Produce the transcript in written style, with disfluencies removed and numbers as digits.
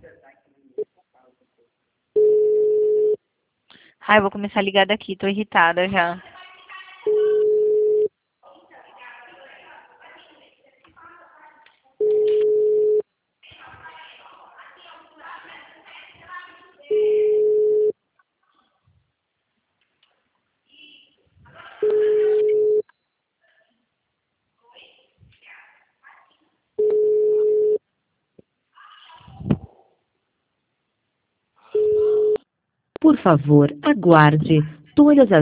Ai, eu vou começar a ligar daqui, tô irritada já. Por favor, aguarde. Todas as